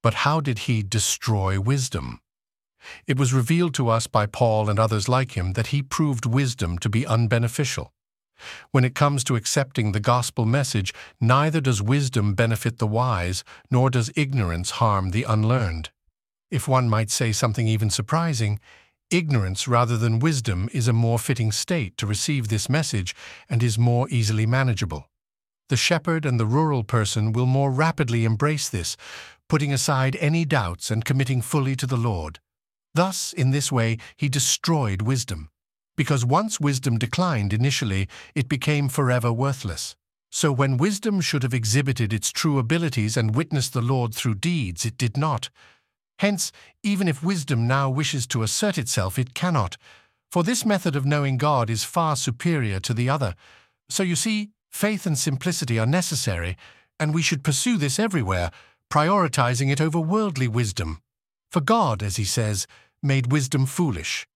But how did he destroy wisdom? It was revealed to us by Paul and others like him that he proved wisdom to be unbeneficial. When it comes to accepting the gospel message, neither does wisdom benefit the wise, nor does ignorance harm the unlearned. If one might say something even surprising, ignorance rather than wisdom is a more fitting state to receive this message and is more easily manageable. The shepherd and the rural person will more rapidly embrace this, putting aside any doubts and committing fully to the Lord. Thus, in this way, he destroyed wisdom. Because once wisdom declined initially, it became forever worthless. So when wisdom should have exhibited its true abilities and witnessed the Lord through deeds, it did not. Hence, even if wisdom now wishes to assert itself, it cannot, for this method of knowing God is far superior to the other. So you see, faith and simplicity are necessary, and we should pursue this everywhere, prioritizing it over worldly wisdom. For God, as he says, made wisdom foolish,